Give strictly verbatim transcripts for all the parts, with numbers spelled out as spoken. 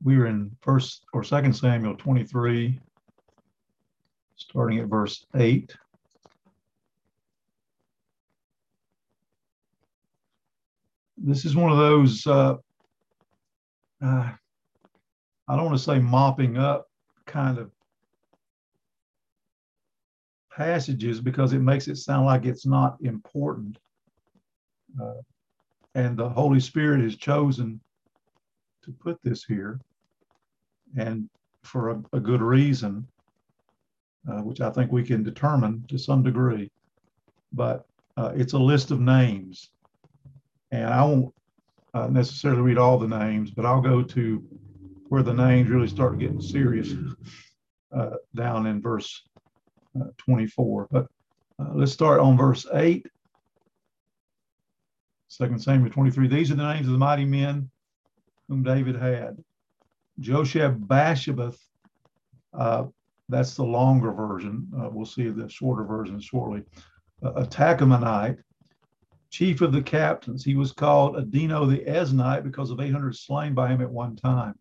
we were in first or second Samuel twenty-three, starting at verse eight. This is one of those, uh, uh, I don't want to say mopping up kind of passages because it makes it sound like it's not important. Uh, and the Holy Spirit has chosen to put this here, and for a, a good reason, uh, which I think we can determine to some degree. But uh, it's a list of names. And I won't uh, necessarily read all the names, but I'll go to where the names really start getting serious uh, down in verse uh, twenty-four. But uh, let's start on verse eight. Second Samuel twenty-three. These are the names of the mighty men whom David had. Josheb-Basshebeth, uh, that's the longer version. Uh, we'll see the shorter version shortly. Uh, a Tachamonite, chief of the captains. He was called Adino the Eznite because of eight hundred slain by him at one time.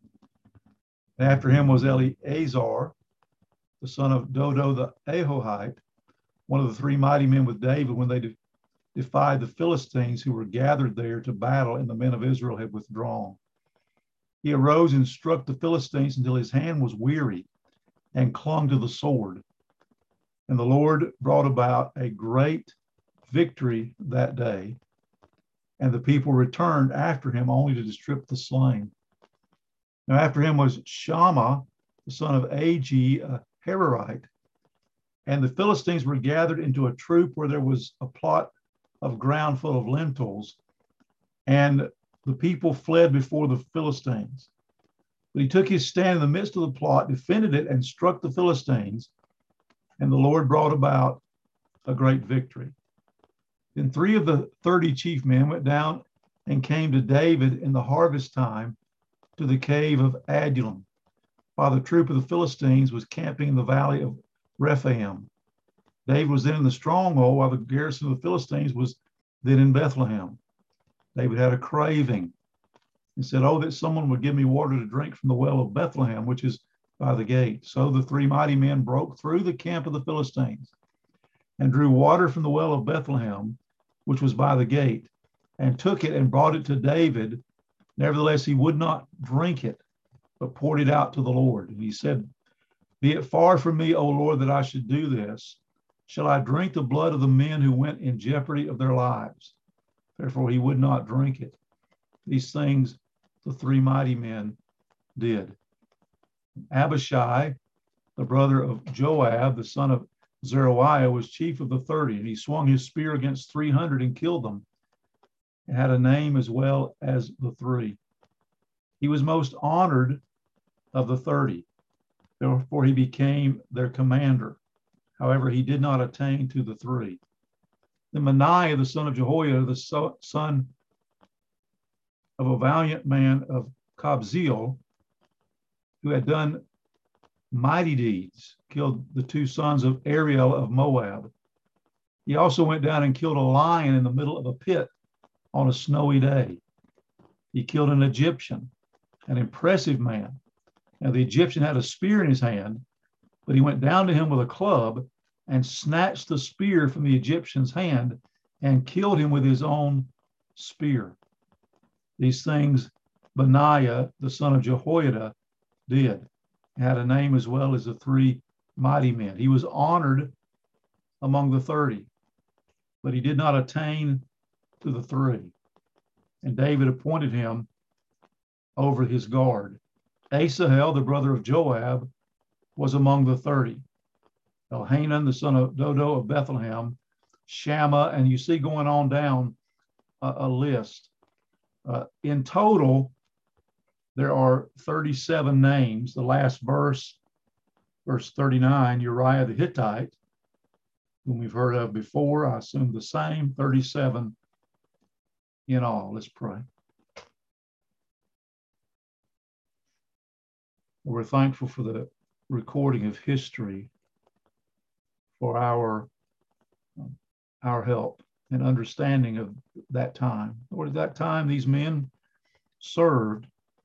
And after him was Eleazar, the son of Dodo the Ahohite, one of the three mighty men with David when they de- defied the Philistines who were gathered there to battle, and the men of Israel had withdrawn. He arose and struck the Philistines until his hand was weary and clung to the sword. And the Lord brought about a great victory that day, and the people returned after him only to strip the slain. Now after him was Shammah, the son of Agi, a Hararite, and the Philistines were gathered into a troop where there was a plot of ground full of lentils, and the people fled before the Philistines. But he took his stand in the midst of the plot, defended it, and struck the Philistines, and the Lord brought about a great victory. Then three of the thirty chief men went down and came to David in the harvest time to the cave of Adullam, while the troop of the Philistines was camping in the valley of Rephaim. David was then in the stronghold, while the garrison of the Philistines was then in Bethlehem. David had a craving and said, "Oh, that someone would give me water to drink from the well of Bethlehem, which is by the gate." So the three mighty men broke through the camp of the Philistines and drew water from the well of Bethlehem, which was by the gate, and took it and brought it to David. Nevertheless, he would not drink it, but poured it out to the Lord. And he said, "Be it far from me, O Lord, that I should do this. Shall I drink the blood of the men who went in jeopardy of their lives?" Therefore, he would not drink it. These things the three mighty men did. Abishai, the brother of Joab, the son of Zeruiah, was chief of the thirty, and he swung his spear against three hundred and killed them, and had a name as well as the three. He was most honored of the thirty, therefore he became their commander. However, he did not attain to the three. Then Benaiah, the son of Jehoiada, the so, son of a valiant man of Kabzeel, who had done mighty deeds, killed the two sons of Ariel of Moab. He also went down and killed a lion in the middle of a pit on a snowy day. He killed an Egyptian, an impressive man. Now the Egyptian had a spear in his hand, but he went down to him with a club and snatched the spear from the Egyptian's hand and killed him with his own spear. These things Benaiah, the son of Jehoiada, did. He had a name as well as the three mighty men. He was honored among the thirty, but he did not attain to the three. And David appointed him over his guard. Asahel, the brother of Joab, was among the thirty. Elhanan, the son of Dodo of Bethlehem, Shammah, and you see going on down a, a list. Uh, in total, there are thirty-seven names. The last verse, verse thirty-nine, Uriah the Hittite, whom we've heard of before, I assume the same, thirty-seven in all. Let's pray. We're thankful for the recording of history for our, our help and understanding of that time. Lord, at that time, these men served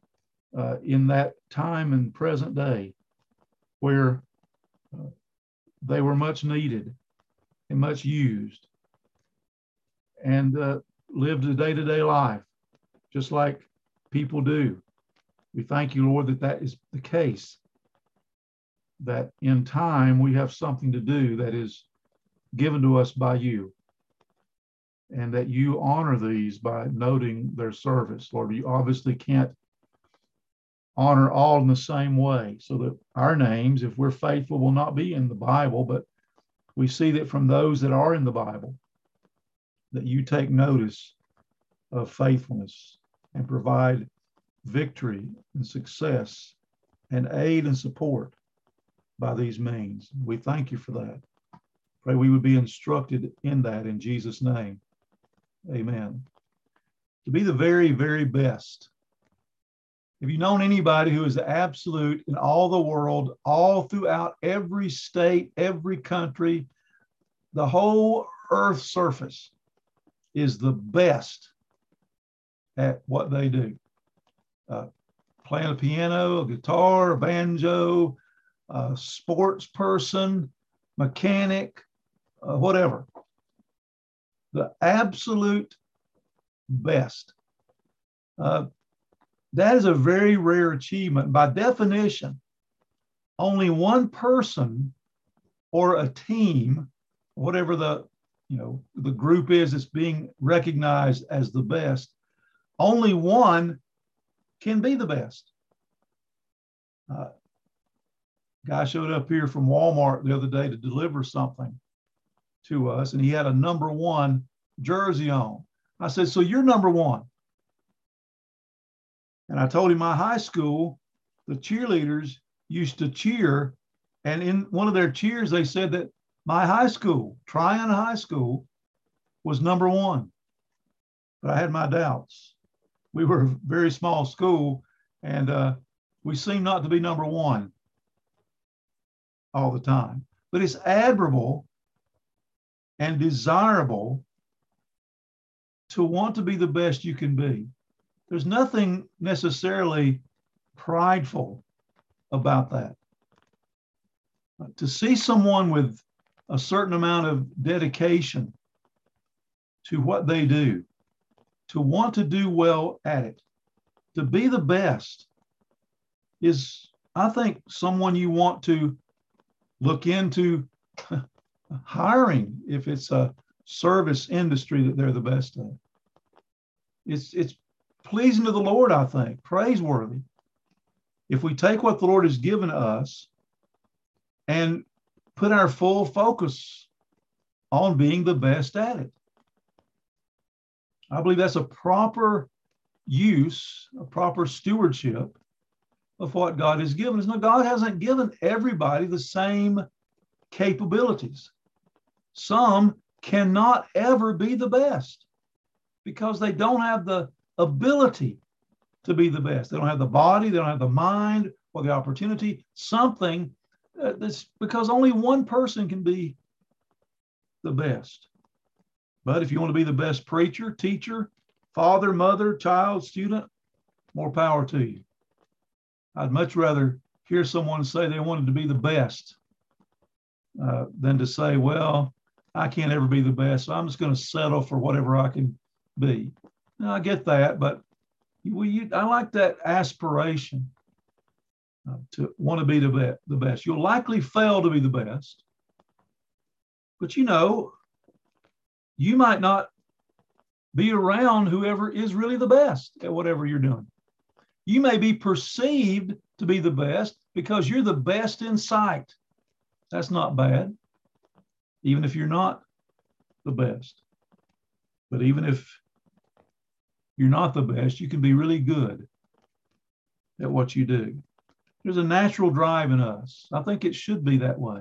uh, in that time and present day where uh, they were much needed and much used, and uh, lived a day-to-day life just like people do. We thank you, Lord, that that is the case, that in time we have something to do that is given to us by you, and that you honor these by noting their service. Lord, you obviously can't honor all in the same way, so that our names, if we're faithful, will not be in the Bible, but we see that from those that are in the Bible, that you take notice of faithfulness and provide victory and success and aid and support by these means. We thank you for that. Pray we would be instructed in that in Jesus' name. Amen. To be the very, very best. Have you known anybody who is the absolute in all the world, all throughout every state, every country, the whole earth surface is the best at what they do? Uh, playing a piano, a guitar, a banjo, a sports person, mechanic, uh, whatever. The absolute best. Uh, that is a very rare achievement. By definition, only one person or a team, whatever the you know the group is that's being recognized as the best, only one can be the best. Uh, guy showed up here from Walmart the other day to deliver something to us, and he had a number one jersey on. I said, so you're number one? And I told him my high school, the cheerleaders used to cheer, and in one of their cheers, they said that my high school, Tryon High School, was number one. But I had my doubts. We were a very small school, and uh, we seemed not to be number one all the time. But it's admirable and desirable to want to be the best you can be. There's nothing necessarily prideful about that. To see someone with a certain amount of dedication to what they do, to want to do well at it, to be the best, is, I think, someone you want to look into hiring if it's a service industry that they're the best at. It's, it's pleasing to the Lord, I think, praiseworthy. If we take what the Lord has given us and put our full focus on being the best at it. I believe that's a proper use, a proper stewardship of what God has given us. Now, God hasn't given everybody the same capabilities. Some cannot ever be the best because they don't have the ability to be the best. They don't have the body, they don't have the mind or the opportunity, something uh, that's because only one person can be the best. But if you want to be the best preacher, teacher, father, mother, child, student, more power to you. I'd much rather hear someone say they wanted to be the best uh, than to say, well, I can't ever be the best, so I'm just going to settle for whatever I can be. Now, I get that, but well, you, I like that aspiration uh, to want to be the, be- the best. You'll likely fail to be the best, but you know, you might not be around whoever is really the best at whatever you're doing. You may be perceived to be the best because you're the best in sight. That's not bad, even if you're not the best. But even if you're not the best, you can be really good at what you do. There's a natural drive in us. I think it should be that way.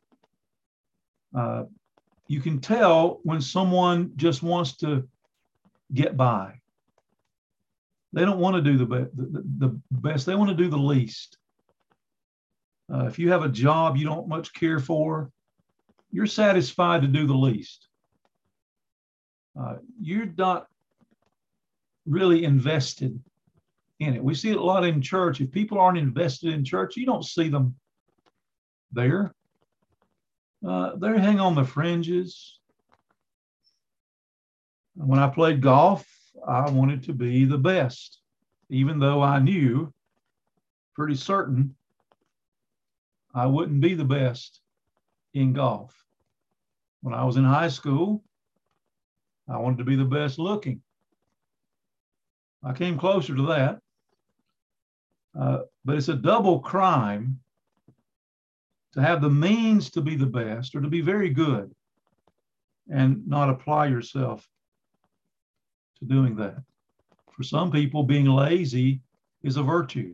Uh, you can tell when someone just wants to get by. They don't want to do the, be- the, the best. They want to do the least. Uh, if you have a job you don't much care for, you're satisfied to do the least. Uh, you're not really invested in it. We see it a lot in church. If people aren't invested in church, you don't see them there. Uh, they hang on the fringes. When I played golf, I wanted to be the best, even though I knew pretty certain I wouldn't be the best in golf. When I was in high school, I wanted to be the best looking. I came closer to that. Uh, but it's a double crime to have the means to be the best or to be very good and not apply yourself to doing that. For some people, being lazy is a virtue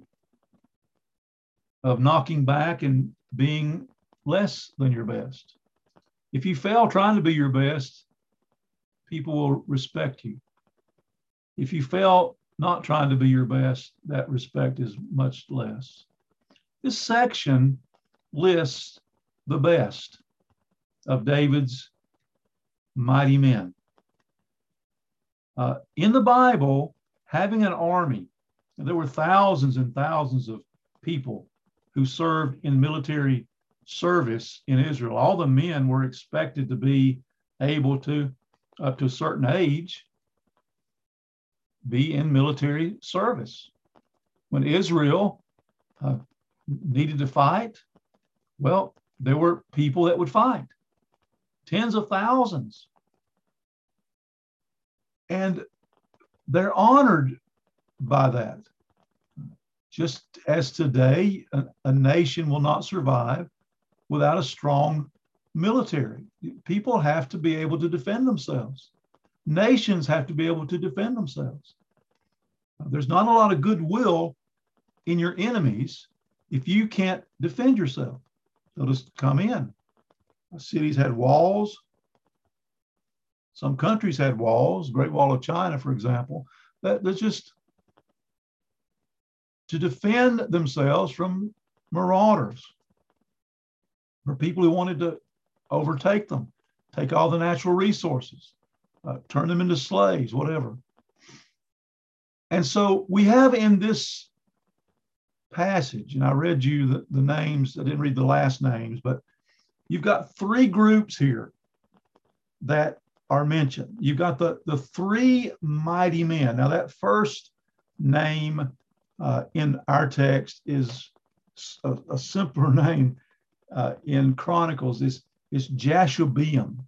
of knocking back and being less than your best. If you fail trying to be your best, people will respect you. If you fail not trying to be your best, that respect is much less. This section lists the best of David's mighty men. Uh, in the Bible, having an army, there were thousands and thousands of people who served in military service in Israel. All the men were expected to be able to, up to a certain age, be in military service. When Israel uh, needed to fight, well, there were people that would fight, tens of thousands. And they're honored by that. Just as today, a, a nation will not survive without a strong military. People have to be able to defend themselves. Nations have to be able to defend themselves. There's not a lot of goodwill in your enemies if you can't defend yourself. They'll just come in. Cities had walls. Some countries had walls, Great Wall of China, for example, that that's just to defend themselves from marauders or people who wanted to overtake them, take all the natural resources, uh, turn them into slaves, whatever. And so we have in this passage, and I read you the, the names, I didn't read the last names, but you've got three groups here that are mentioned. You've got the, the three mighty men. Now that first name uh, in our text is a, a simpler name uh, in Chronicles, is, is Jashobeam.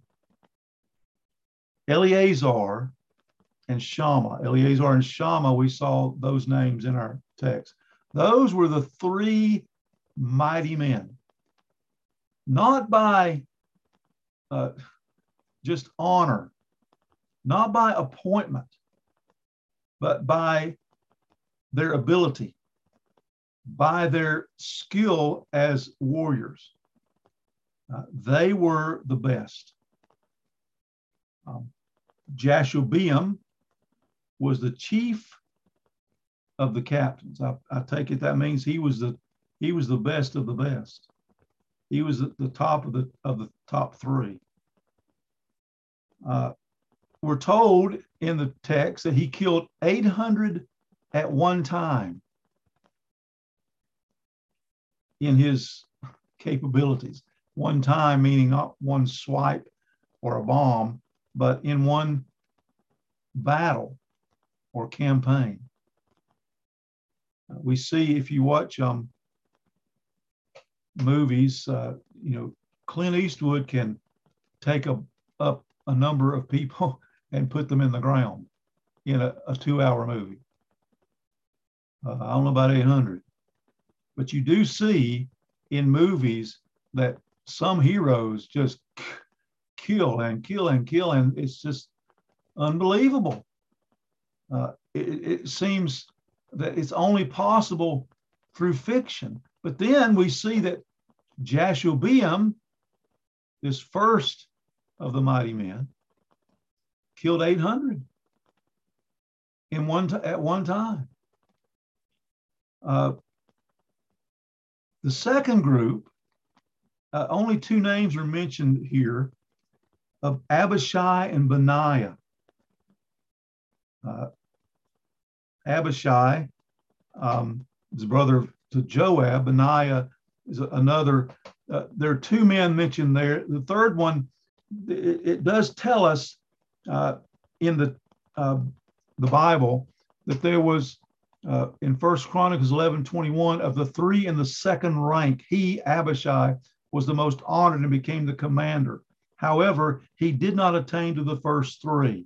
Eleazar and Shammah. Eleazar and Shammah, we saw those names in our text. Those were the three mighty men. Not by uh, just honor, not by appointment, but by their ability, by their skill as warriors. Uh, they were the best. Um, Jashobeam was the chief of the captains. I, I take it that means he was the he was the best of the best. He was at the top of the of the top three. Uh, we're told in the text that he killed eight hundred at one time in his capabilities. One time meaning not one swipe or a bomb, but in one battle or campaign. Uh, we see if you watch um, movies, uh, you know, Clint Eastwood can take a, up a number of people and put them in the ground in a, a two-hour movie. Uh, I don't know about eight hundred, but you do see in movies that some heroes just kill and kill and kill, and it's just unbelievable. Uh, it, it seems that it's only possible through fiction. But then we see that Jashobeam, this first of the mighty men, killed eight hundred in one t- at one time. Uh, the second group, uh, only two names are mentioned here, of Abishai and Benaiah. Uh, Abishai um, his brother to Joab. Benaiah is another. Uh, there are two men mentioned there. The third one, it, it does tell us uh, in the uh, the Bible that there was uh, in First Chronicles eleven twenty-one, of the three in the second rank, he, Abishai, was the most honored and became the commander. However, he did not attain to the first three.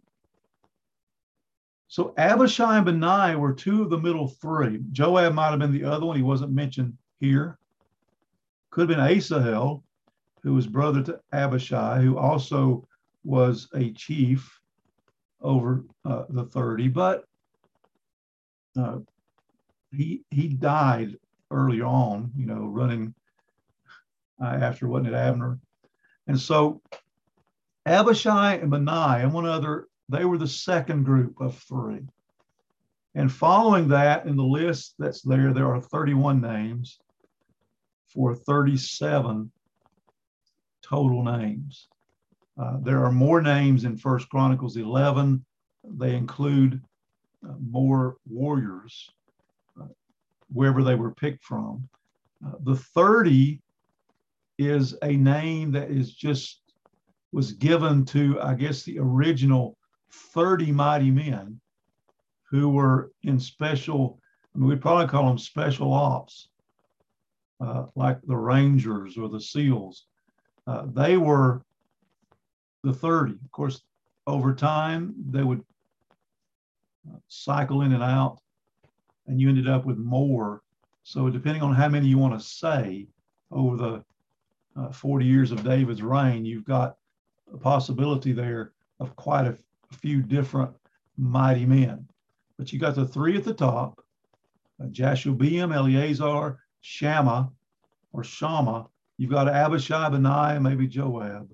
So Abishai and Benaiah were two of the middle three. Joab might have been the other one. He wasn't mentioned here. Could have been Asahel, who was brother to Abishai, who also was a chief over uh, the thirty, but uh, he he died early on, you know, running uh, after, wasn't it, Abner? And so Abishai and Benaiah and one other, they were the second group of three. And following that, in the list that's there, there are thirty-one names for thirty-seven total names. Uh, there are more names in First Chronicles eleven. They include uh, more warriors, uh, wherever they were picked from. Uh, the thirty is a name that is just was given to, I guess, the original thirty mighty men who were in special, I mean, we'd probably call them special ops, uh, like the Rangers or the SEALs. Uh, they were the thirty. Of course, over time, they would cycle in and out, and you ended up with more. So depending on how many you want to say over the uh, forty years of David's reign, you've got a possibility there of quite a, a few different mighty men. But you got the three at the top, uh, Jashobeam, Eleazar, Shammah, or Shammah. You've got Abishai, Benaiah, maybe Joab.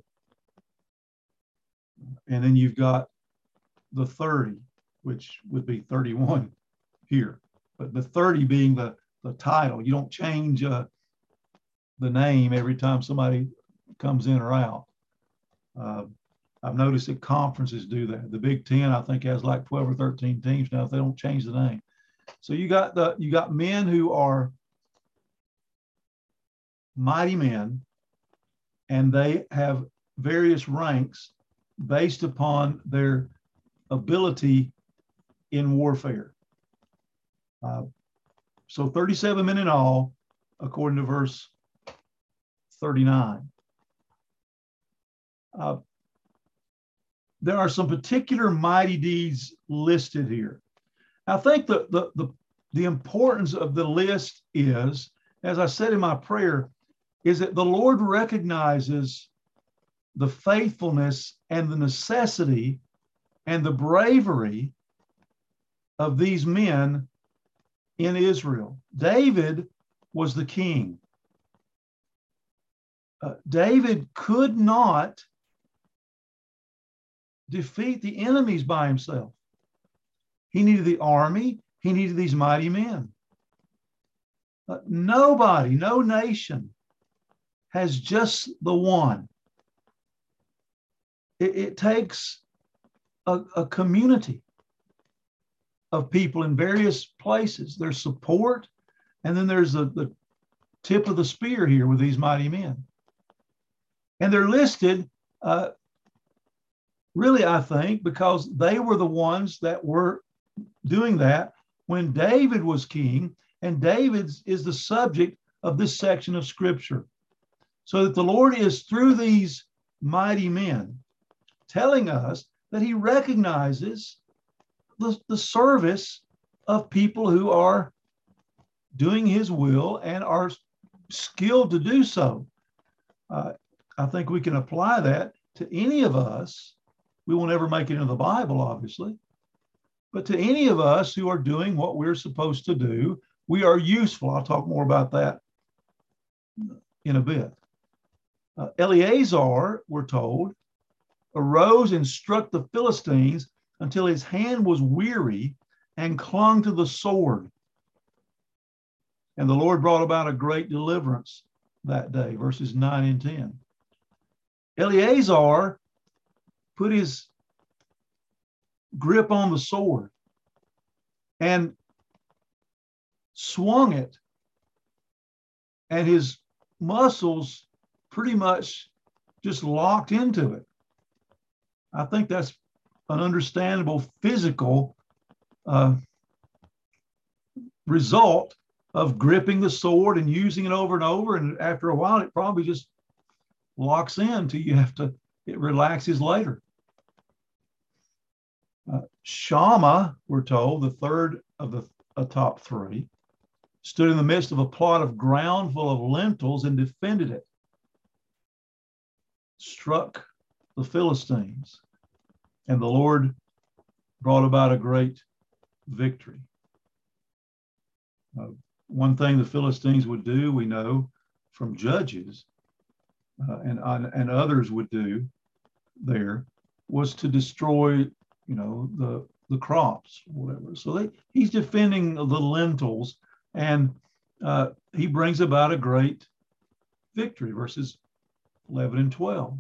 And then you've got the thirty, which would be thirty-one here. But the thirty being the, the title. You don't change uh, the name every time somebody comes in or out. Uh, I've noticed that conferences do that. The Big Ten, I think, has like twelve or thirteen teams now if they don't change the name. So you got the you got men who are mighty men, and they have various ranks based upon their ability in warfare. Uh, so thirty-seven men in all, according to verse thirty-nine. Uh, there are some particular mighty deeds listed here. I think the, the, the, the importance of the list is, as I said in my prayer, is that the Lord recognizes the faithfulness and the necessity and the bravery of these men in Israel. David was the king. Uh, David could not defeat the enemies by himself. He needed the army. He needed these mighty men. Uh, nobody, no nation has just the one. It, it takes a, a community of people in various places. There's support, and then there's the, the tip of the spear here with these mighty men. And they're listed uh, really, I think, because they were the ones that were doing that when David was king, and David is the subject of this section of Scripture. So that the Lord is, through these mighty men, telling us that he recognizes the, the service of people who are doing his will and are skilled to do so. Uh, I think we can apply that to any of us. We won't ever make it into the Bible, obviously, but to any of us who are doing what we're supposed to do, we are useful. I'll talk more about that in a bit. Uh, Eleazar, we're told, arose and struck the Philistines until his hand was weary and clung to the sword. And the Lord brought about a great deliverance that day, verses nine and ten. Eleazar put his grip on the sword and swung it, and his muscles pretty much just locked into it. I think that's an understandable physical uh, result of gripping the sword and using it over and over. And after a while, it probably just locks in until you have to, it relaxes later. Uh, Shammah, we're told, the third of the uh, top three, stood in the midst of a plot of ground full of lentils and defended it, struck the Philistines, and the Lord brought about a great victory. Uh, one thing the Philistines would do, we know from Judges, uh, and, and others would do there, was to destroy, you know, the, the crops, or whatever. So they, he's defending the lentils, and uh, he brings about a great victory, verses eleven and twelve.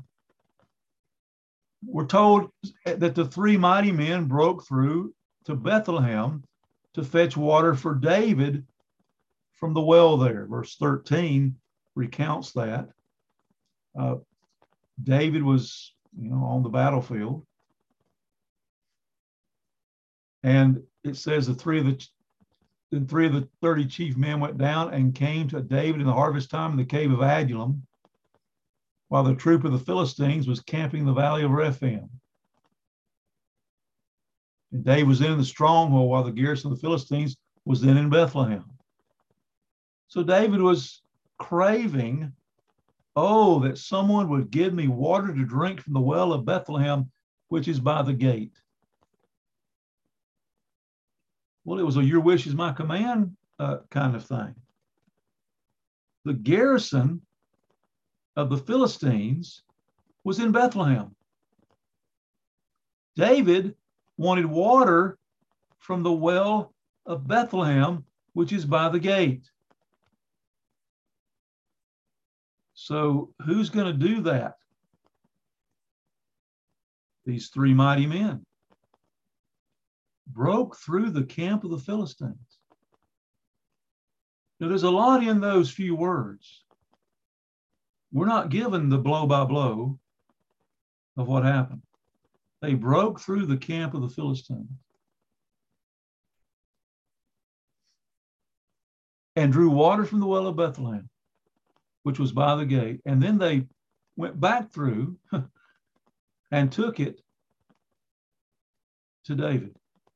We're told that the three mighty men broke through to Bethlehem to fetch water for David from the well there. Verse thirteen recounts that. Uh, David was, you know, on the battlefield. And it says the three of the then three of the thirty chief men went down and came to David in the harvest time in the cave of Adullam, while the troop of the Philistines was camping in the valley of Rephaim. And David was in the stronghold, while the garrison of the Philistines was then in Bethlehem. So David was craving, oh, that someone would give me water to drink from the well of Bethlehem, which is by the gate. Well, it was a your wish is my command uh, kind of thing. The garrison of the Philistines was in Bethlehem. David wanted water from the well of Bethlehem, which is by the gate. So who's going to do that? These three mighty men broke through the camp of the Philistines. Now, there's a lot in those few words. We're not given the blow by blow of what happened. They broke through the camp of the Philistines and drew water from the well of Bethlehem, which was by the gate. And then they went back through and took it to David.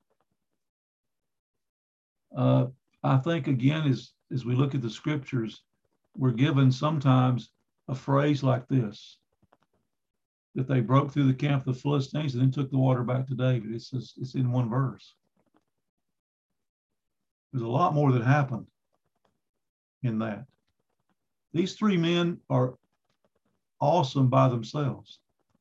Uh, I think, again, as, as we look at the scriptures, we're given sometimes a phrase like this, that they broke through the camp of the Philistines and then took the water back to David. It's just, it's in one verse. There's a lot more that happened in that. These three men are awesome by themselves.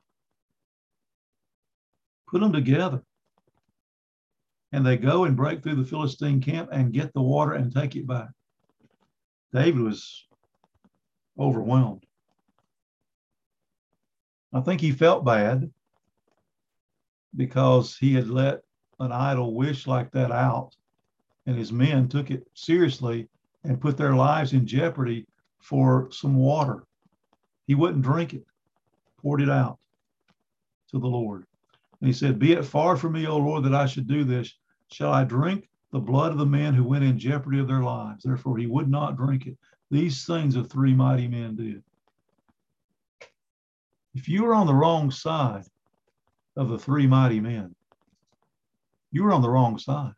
Put them together, and they go and break through the Philistine camp and get the water and take it back. David was overwhelmed. I think he felt bad because he had let an idle wish like that out, and his men took it seriously and put their lives in jeopardy for some water. He wouldn't drink it, poured it out to the Lord. And he said, "Be it far from me, O Lord, that I should do this. Shall I drink the blood of the men who went in jeopardy of their lives?" Therefore, he would not drink it. These things the three mighty men did. If you were on the wrong side of the three mighty men, you were on the wrong side.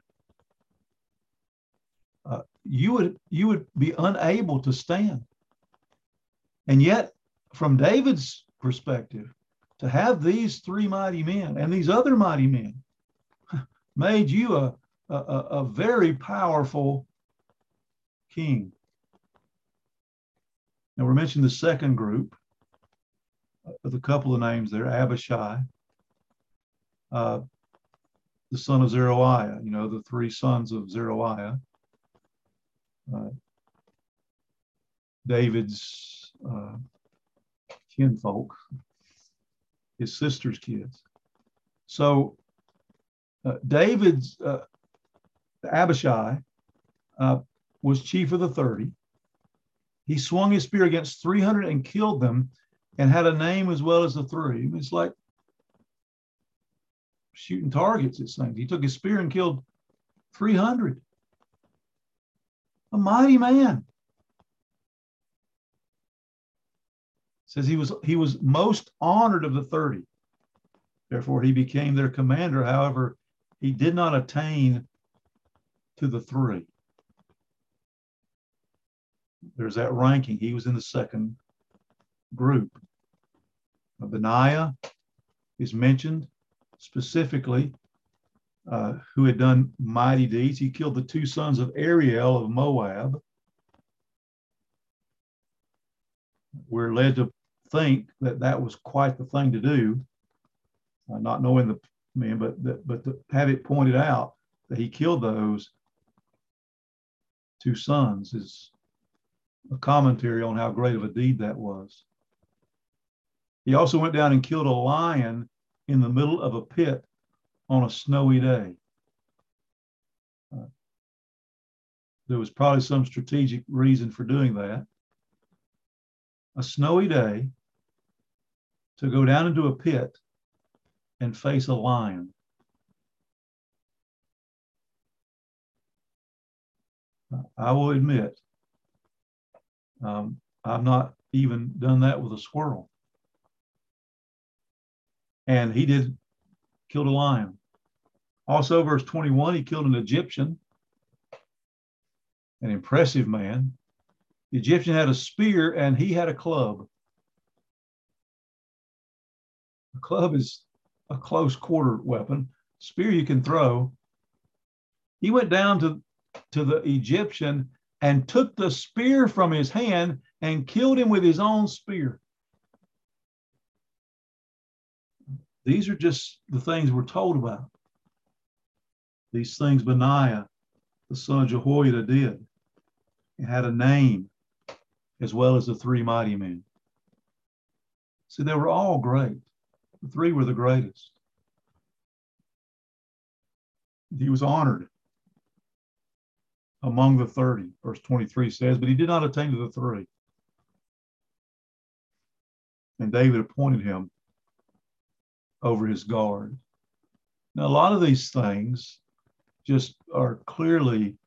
Uh, you would you would be unable to stand. And yet, from David's perspective, to have these three mighty men and these other mighty men made you a, a, a very powerful king. Now, we're mentioning the second group with a couple of names there. Abishai, uh, the son of Zeruiah, you know, the three sons of Zeruiah. Uh, David's uh, kinfolk, his sister's kids. So uh, David's, uh, Abishai, uh, was chief of the thirty. He swung his spear against three hundred and killed them, and had a name as well as the three. It's like shooting targets, it seems. He took his spear and killed three hundred. A mighty man. Says he was he was most honored of the thirty. Therefore, he became their commander. However, he did not attain to the three. There's that ranking. He was in the second group. Benaiah is mentioned specifically, uh, who had done mighty deeds. He killed the two sons of Ariel of Moab. We're led to think that that was quite the thing to do, uh, not knowing the men, but that, but to have it pointed out that he killed those two sons is a commentary on how great of a deed that was. He also went down and killed a lion in the middle of a pit on a snowy day. Uh, there was probably some strategic reason for doing that. A snowy day to go down into a pit and face a lion. I will admit, um, I've not even done that with a squirrel. And he did, killed a lion. Also, verse twenty-one, he killed an Egyptian, an impressive man. The Egyptian had a spear and he had a club. A club is a close quarter weapon. Spear you can throw. He went down to, to the Egyptian and took the spear from his hand and killed him with his own spear. These are just the things we're told about. These things Benaiah, the son of Jehoiada, did. It had a name as well as the three mighty men. See, they were all great. The three were the greatest. He was honored among the thirty, verse twenty-three says, but he did not attain to the three. And David appointed him over his guard. Now, a lot of these things just are clearly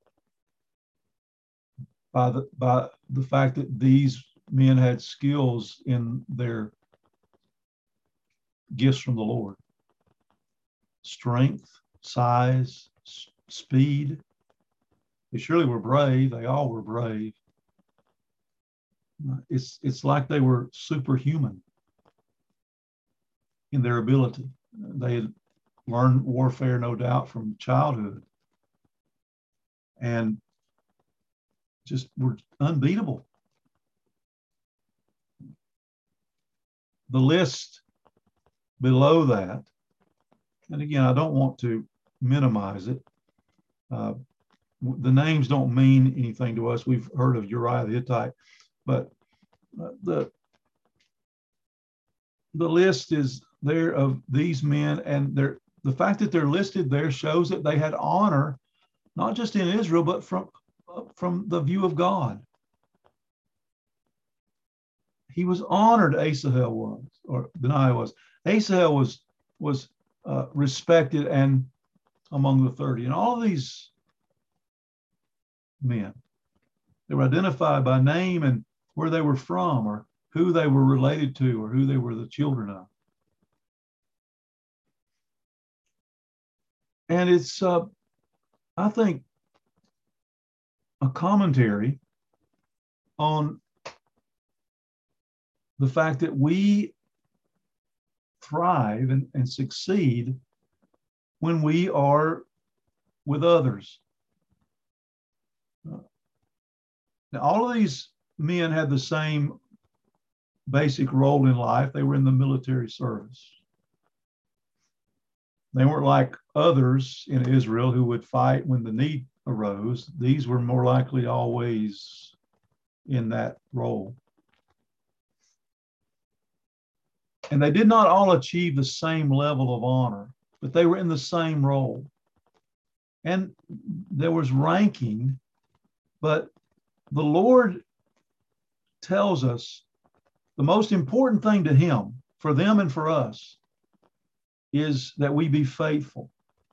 by the, by the fact that these men had skills in their gifts from the Lord. Strength, size, s- speed. They surely were brave. They all were brave. It's, it's like they were superhuman in their ability. They had learned warfare, no doubt, from childhood, and just were unbeatable. The list below that, and again, I don't want to minimize it. Uh, the names don't mean anything to us. We've heard of Uriah the Hittite, but uh, the the list is there of these men, and they're, the fact that they're listed there shows that they had honor, not just in Israel, but from, from the view of God. He was honored, Asahel was, or Benaiah was. Asahel was, was uh, respected and among the thirty. And all of these men, they were identified by name and where they were from, or who they were related to, or who they were the children of. And it's, uh, I think, a commentary on the fact that we thrive and, and succeed when we are with others. Uh, now, all of these men had the same basic role in life. They were in the military service. They weren't like others in Israel who would fight when the need arose. These were more likely always in that role. And they did not all achieve the same level of honor, but they were in the same role. And there was ranking But the Lord tells us the most important thing to him, for them and for us, is that we be faithful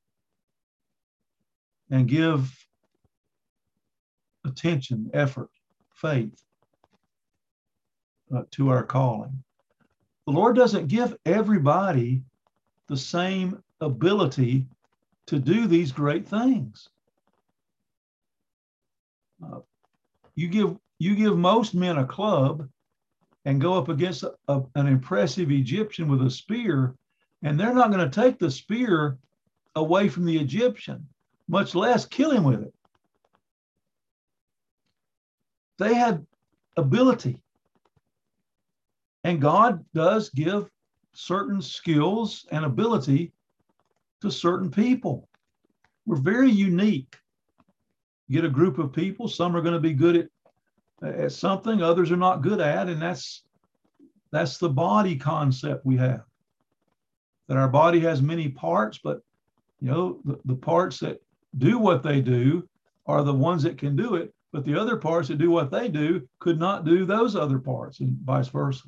and give attention, effort, faith uh, to our calling. The Lord doesn't give everybody the same ability to do these great things. Uh, you give you give most men a club and go up against a, a, an impressive Egyptian with a spear, and they're not going to take the spear away from the Egyptian, much less kill him with it. They had ability. And God does give certain skills and ability to certain people. We're very unique. You get a group of people, some are going to be good at, at something, others are not good at, and that's that's the body concept we have. That our body has many parts, but you know, the, the parts that do what they do are the ones that can do it, but the other parts that do what they do could not do those other parts, and vice versa.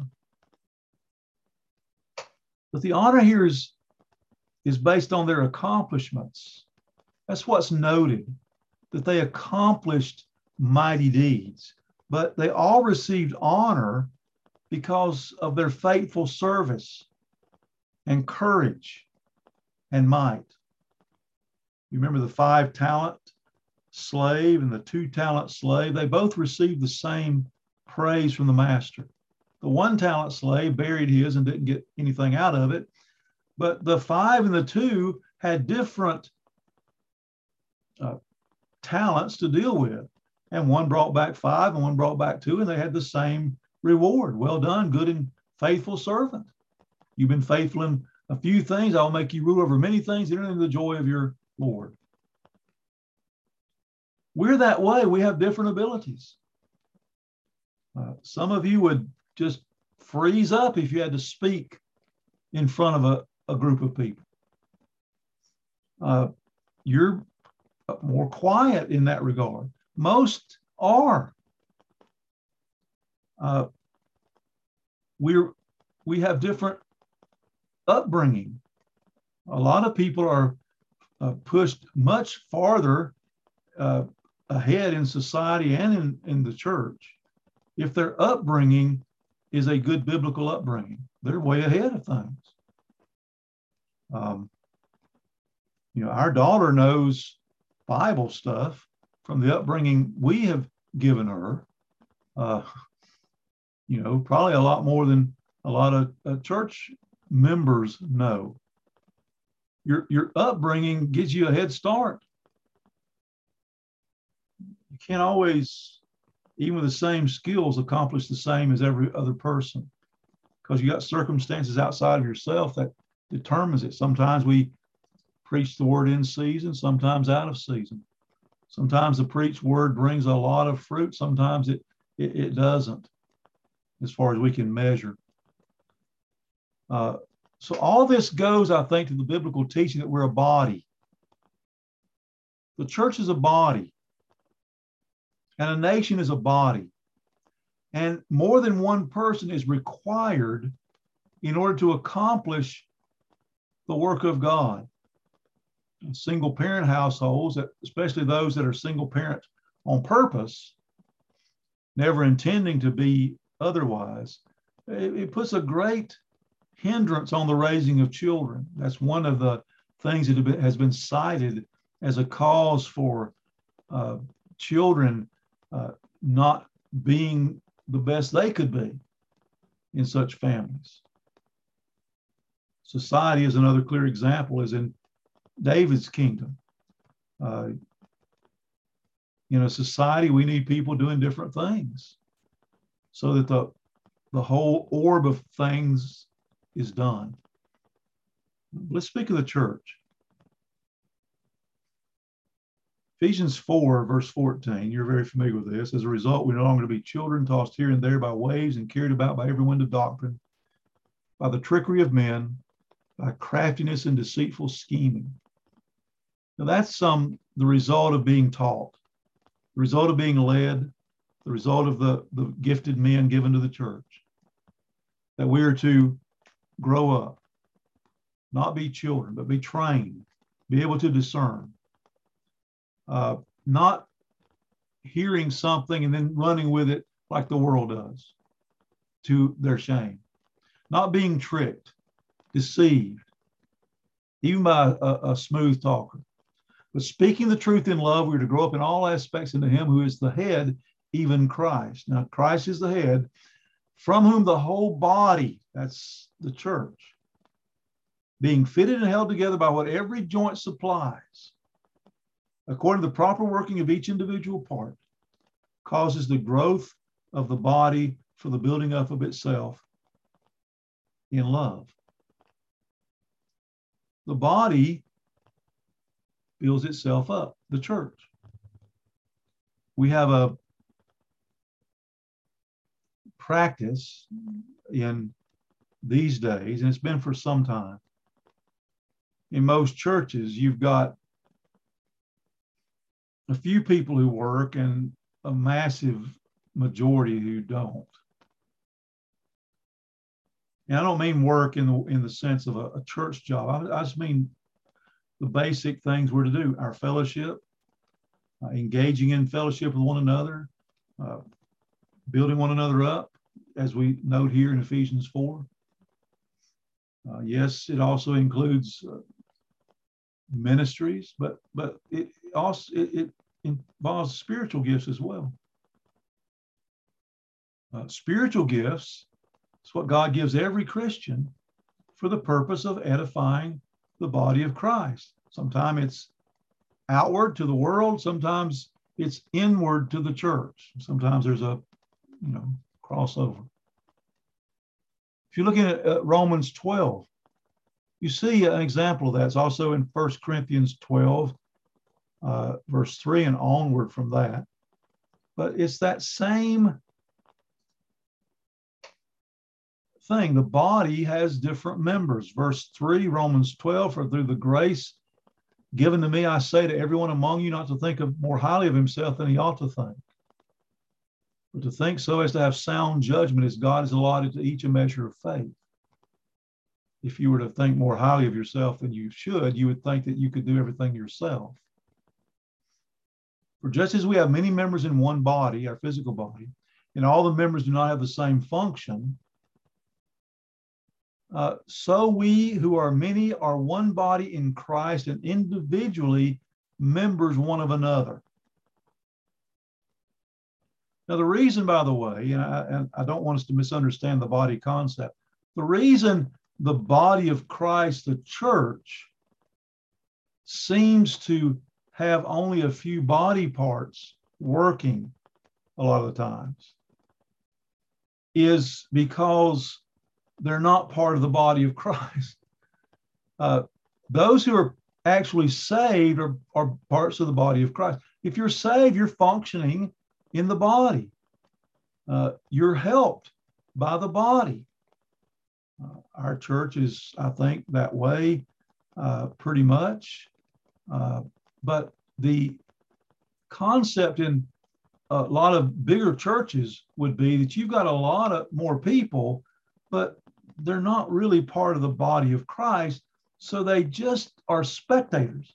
But the honor here is, is based on their accomplishments. That's what's noted, that they accomplished mighty deeds. But they all received honor because of their faithful service and courage and might. You remember the five talent slave and the two talent slave? They both received the same praise from the master. The one talent slave buried his and didn't get anything out of it. But the five and the two had different uh, talents to deal with. And one brought back five and one brought back two, and they had the same reward. Well done, good and faithful servant. You've been faithful in a few things. I'll make you rule over many things. Enter into the joy of your Lord. We're that way. We have different abilities. Uh, some of you would just freeze up if you had to speak in front of a, a group of people. Uh, you're more quiet in that regard. Most are. Uh, we're, we have different upbringing. A lot of people are uh, pushed much farther uh, ahead in society and in, in the church if their upbringing is a good biblical upbringing. They're way ahead of things. Um, you know, our daughter knows Bible stuff from the upbringing we have given her. Uh, you know, probably a lot more than a lot of uh, church members know. Your, your upbringing gives you a head start. You can't always, even with the same skills, accomplish the same as every other person, because you got circumstances outside of yourself that determines it. Sometimes we preach the word in season, sometimes out of season. Sometimes the preached word brings a lot of fruit. Sometimes it, it, it doesn't, as far as we can measure. Uh, so all this goes, I think, to the biblical teaching that we're a body. The church is a body, and a nation is a body. And more than one person is required in order to accomplish the work of God. Single parent households, especially those that are single parent on purpose, never intending to be otherwise, it, it puts a great hindrance on the raising of children. That's one of the things that has been cited as a cause for uh, children uh, not being the best they could be in such families. Society is another clear example, as in David's kingdom. Uh, in a society, we need people doing different things so that the, the whole orb of things is done. Let's speak of the church. Ephesians four, verse fourteen, you're very familiar with this. As a result, we're no longer to be children tossed here and there by waves and carried about by every wind of doctrine, by the trickery of men, by craftiness and deceitful scheming. Now that's um, the result of being taught. the result of being led, the result of the, the gifted men given to the church, that we are to grow up, not be children, but be trained, be able to discern, uh, not hearing something and then running with it like the world does to their shame, not being tricked, deceived, even by a, a smooth talker, but speaking the truth in love. We're to grow up in all aspects into him who is the head, even Christ. Now, Christ is the head, from whom the whole body, that's the church, being fitted and held together by what every joint supplies, according to the proper working of each individual part, causes the growth of the body for the building up of itself in love. The body builds itself up, the church. We have a practice in these days, and it's been for some time. In most churches, you've got a few people who work and a massive majority who don't. And I don't mean work in the in the sense of a, a church job. I, I just mean the basic things we're to do: our fellowship, uh, engaging in fellowship with one another, uh, building one another up, as we note here in Ephesians four. Uh, yes, it also includes uh, ministries, but but it also it, it involves spiritual gifts as well. Uh, spiritual gifts is what God gives every Christian for the purpose of edifying the body of Christ. Sometimes it's outward to the world, sometimes it's inward to the church. Sometimes there's a you know crossover. If you're looking at uh, Romans twelve, you see an example of that. It's also in First Corinthians twelve, uh, verse three and onward from that. But it's that same thing. The body has different members. Verse three, Romans twelve, for through the grace given to me, I say to everyone among you not to think of more highly of himself than he ought to think, but to think so as to have sound judgment, as God has allotted to each a measure of faith. If you were to think more highly of yourself than you should, you would think that you could do everything yourself. For just as we have many members in one body, our physical body, and all the members do not have the same function, uh, so we who are many are one body in Christ and individually members one of another. Now, the reason, by the way, and I, and I don't want us to misunderstand the body concept, the reason the body of Christ, the church, seems to have only a few body parts working a lot of the times is because they're not part of the body of Christ. Uh, those who are actually saved are, are parts of the body of Christ. If you're saved, you're functioning in the body. Uh, you're helped by the body. Uh, our church is, I think, that way uh, pretty much. Uh, but the concept in a lot of bigger churches would be that you've got a lot of more people, but they're not really part of the body of Christ, so they just are spectators.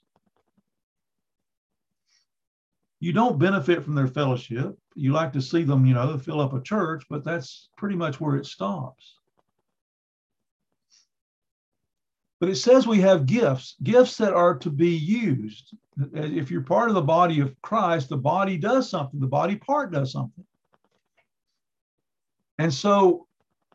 You don't benefit from their fellowship. You like to see them, you know, fill up a church, but that's pretty much where it stops. But it says we have gifts, gifts that are to be used. If you're part of the body of Christ, the body does something. The body part does something. And so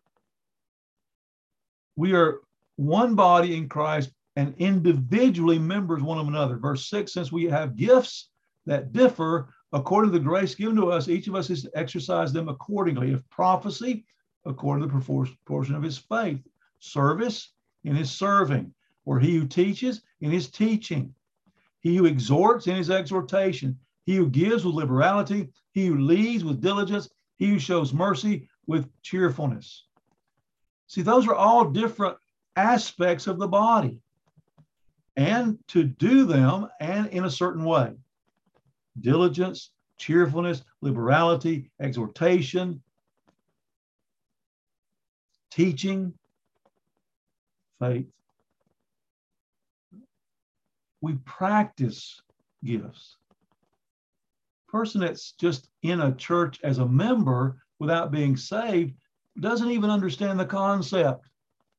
we are one body in Christ and individually members one of another. Verse six, since we have gifts that differ according to the grace given to us, each of us is to exercise them accordingly. If prophecy, according to the proportion of his faith. Service, in his serving, or he who teaches in his teaching, he who exhorts in his exhortation, he who gives with liberality, he who leads with diligence, he who shows mercy with cheerfulness. See, those are all different aspects of the body, and to do them and in a certain way. Diligence, cheerfulness, liberality, exhortation, teaching, faith. We practice gifts. Person that's just in a church as a member without being saved doesn't even understand the concept.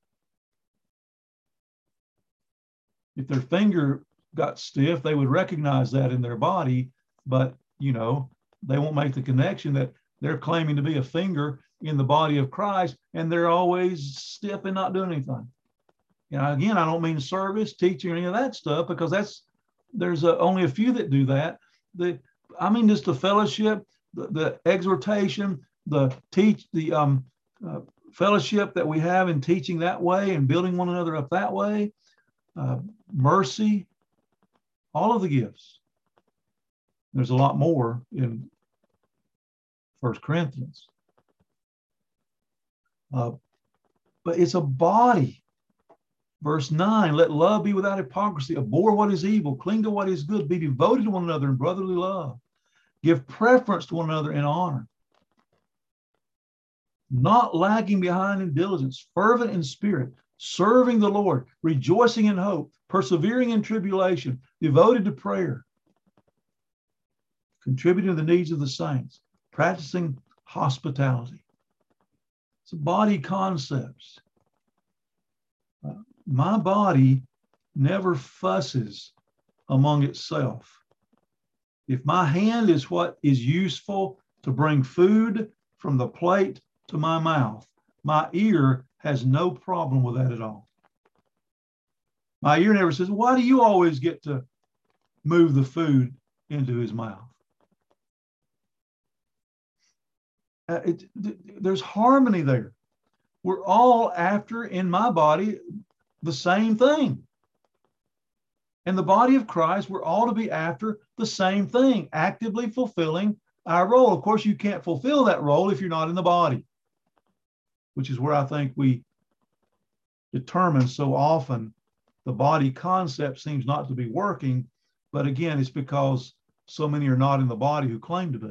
If their finger got stiff, they would recognize that in their body, but you know, they won't make the connection that they're claiming to be a finger in the body of Christ and they're always stiff and not doing anything. You know, again, I don't mean service, teaching, or any of that stuff, because that's there's a, only a few that do that. The I mean, just the fellowship, the, the exhortation, the teach, the um, uh, fellowship that we have in teaching that way and building one another up that way, uh, mercy, all of the gifts. There's a lot more in First Corinthians. Uh, but it's a body. Verse nine, let love be without hypocrisy, abhor what is evil, cling to what is good, be devoted to one another in brotherly love, give preference to one another in honor, not lagging behind in diligence, fervent in spirit, serving the Lord, rejoicing in hope, persevering in tribulation, devoted to prayer, contributing to the needs of the saints, practicing hospitality. It's body concepts. Uh, my body never fusses among itself. If my hand is what is useful to bring food from the plate to my mouth, my ear has no problem with that at all. My ear never says, why do you always get to move the food into his mouth? Uh, it, th- there's harmony there. We're all after, in my body, the same thing. In the body of Christ, we're all to be after the same thing, actively fulfilling our role. Of course, you can't fulfill that role if you're not in the body, which is where I think we determine so often the body concept seems not to be working. But again, it's because so many are not in the body who claim to be.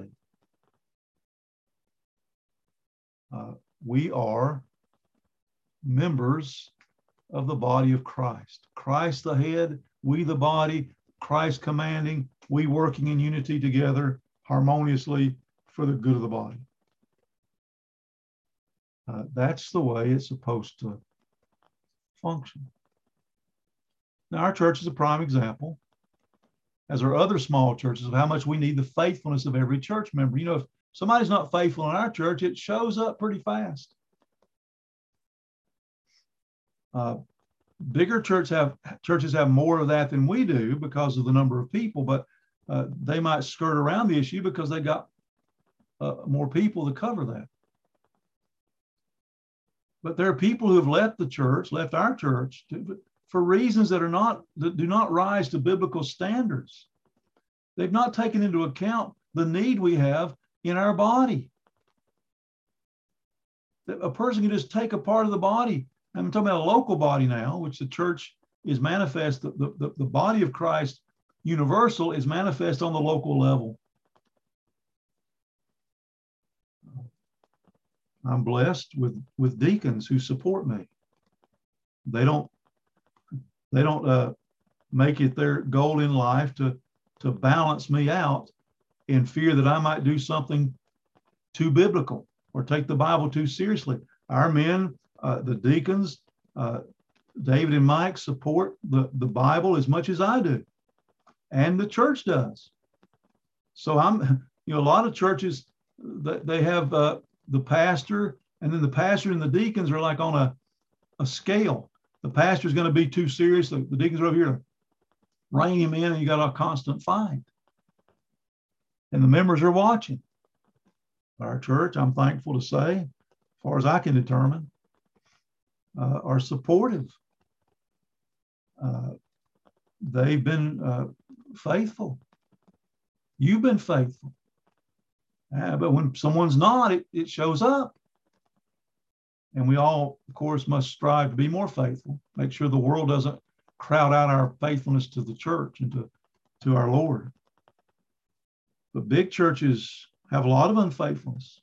Uh, we are members of the body of Christ. Christ the head, we the body, Christ commanding, we working in unity together harmoniously for the good of the body. Uh, that's the way it's supposed to function. Now, our church is a prime example, as are other small churches, of how much we need the faithfulness of every church member. You know, if somebody's not faithful in our church, it shows up pretty fast. Uh, bigger church have, churches have more of that than we do because of the number of people, but uh, they might skirt around the issue because they got uh, more people to cover that. But there are people who have left the church, left our church, to, for reasons that are not, that do not rise to biblical standards. They've not taken into account the need we have in our body. A person can just take a part of the body. I'm talking about a local body now, which the church is manifest. The, the, the body of Christ, universal, is manifest on the local level. I'm blessed with, with deacons who support me. They don't, they don't uh, make it their goal in life to, to balance me out in fear that I might do something too biblical or take the Bible too seriously. Our men, uh, the deacons, uh, David and Mike, support the, the Bible as much as I do, and the church does. So I'm, you know, a lot of churches, they have uh, the pastor, and then the pastor and the deacons are like on a, a scale. The pastor is going to be too serious. The, the deacons are over here to rein him in, and you got a constant fight. And the members are watching. Our church, I'm thankful to say, as far as I can determine, uh, are supportive. Uh, they've been uh, faithful. You've been faithful. Uh, but when someone's not, it, it shows up. And we all, of course, must strive to be more faithful, make sure the world doesn't crowd out our faithfulness to the church and to, to our Lord. But big churches have a lot of unfaithfulness,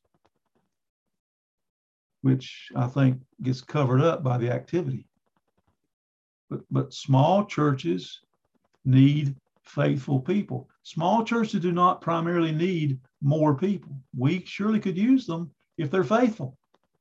which I think gets covered up by the activity. But, but small churches need faithful people. Small churches do not primarily need more people. We surely could use them if they're faithful.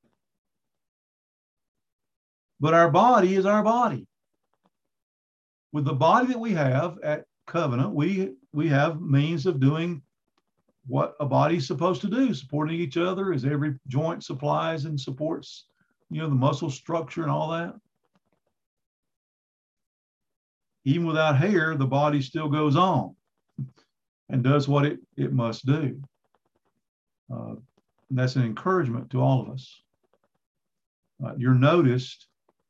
But our body is our body. With the body that we have at Covenant, we, we have means of doing what a body is supposed to do, supporting each other as every joint supplies and supports, you know, the muscle structure and all that. Even without hair, the body still goes on and does what it, it must do. Uh, and that's an encouragement to all of us. Uh, you're noticed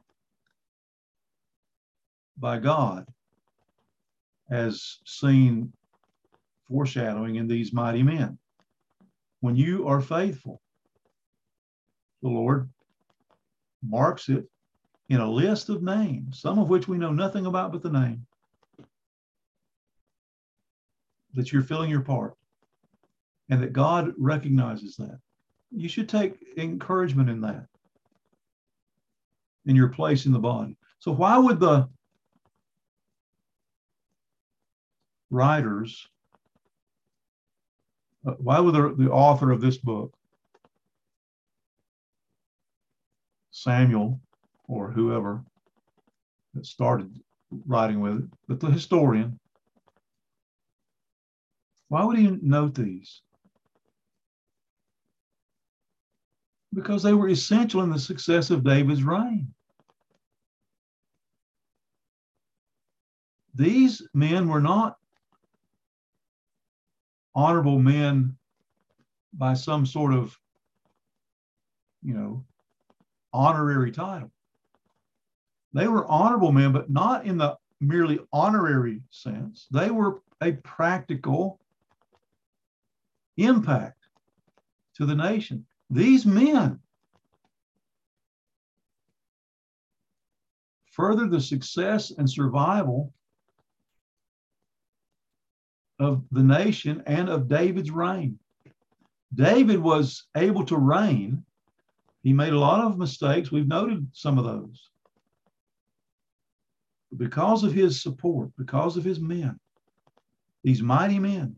by God as seen foreshadowing in these mighty men. When you are faithful, the Lord marks it in a list of names, some of which we know nothing about but the name, that you're filling your part and that God recognizes that. You should take encouragement in that, in your place in the body. So why would the writers, uh, why would the, the author of this book, Samuel, or whoever that started writing with it, but the historian, why would he note these? Because they were essential in the success of David's reign. These men were not honorable men by some sort of, you know, honorary title. They were honorable men, but not in the merely honorary sense. They were a practical impact to the nation. These men furthered the success and survival of the nation and of David's reign. David was able to reign. He made a lot of mistakes. We've noted some of those. Because of his support, because of his men, these mighty men,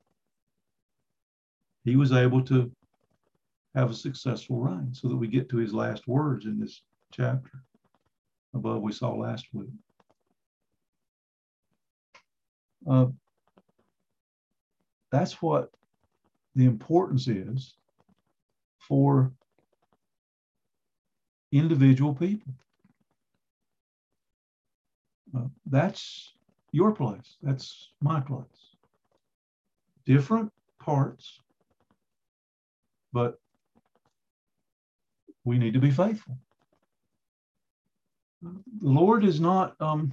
he was able to have a successful reign, so that we get to his last words in this chapter above we saw last week. Uh, that's what the importance is for individual people. Uh, that's your place. That's my place. Different parts, but we need to be faithful. The Lord is not um,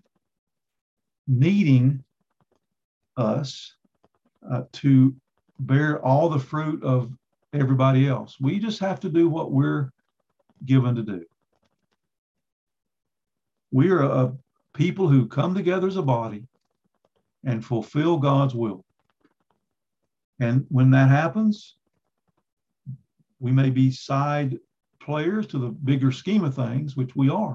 needing us uh, to bear all the fruit of everybody else. We just have to do what we're given to do. We are a people who come together as a body and fulfill God's will. And when that happens, we may be side players to the bigger scheme of things, which we are.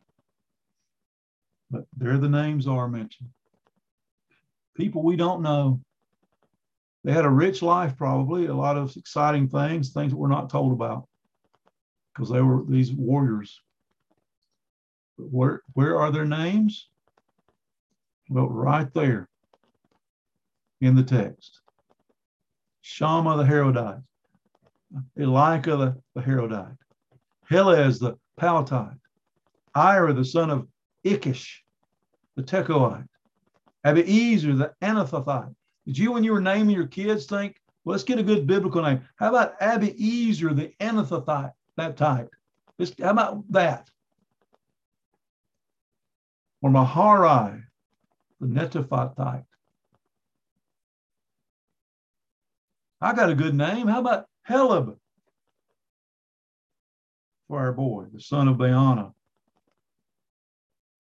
But there the names are mentioned. People we don't know. They had a rich life, probably, a lot of exciting things, things that we're not told about, because they were these warriors. But where, where are their names? Well, right there in the text. Shammah the Harodite, Elika the, the Harodite, Helez the Palatite, Ira the son of Ikish the Tekoite, Abiezer the Anathothite. Did you, when you were naming your kids, think, well, let's get a good biblical name? How about Abiezer the Anathothite, that type? Let's, how about that? Or Maharai the Netophathite. I got a good name. How about Heleb for our boy, the son of Baana?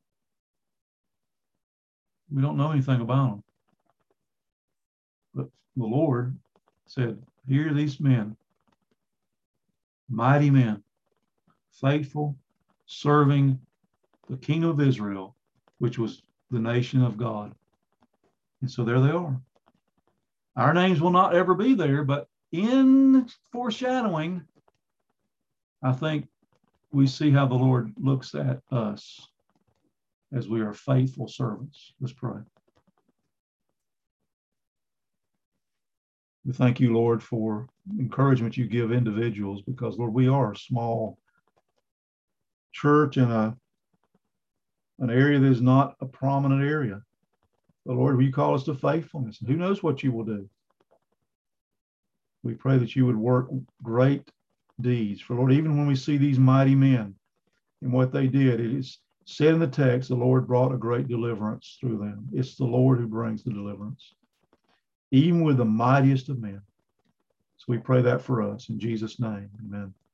We don't know anything about him. But the Lord said, here are these men, mighty men, faithful, serving the King of Israel, which was the nation of God. And so there they are. Our names will not ever be there, but in foreshadowing, I think we see how the Lord looks at us as we are faithful servants. Let's pray. We thank you, Lord, for encouragement you give individuals, because, Lord, we are a small church in a an area that is not a prominent area. But Lord, will you call us to faithfulness? And who knows what you will do? We pray that you would work great deeds. For Lord, even when we see these mighty men and what they did, it is said in the text, the Lord brought a great deliverance through them. It's the Lord who brings the deliverance, even with the mightiest of men. So we pray that for us. In Jesus' name, amen.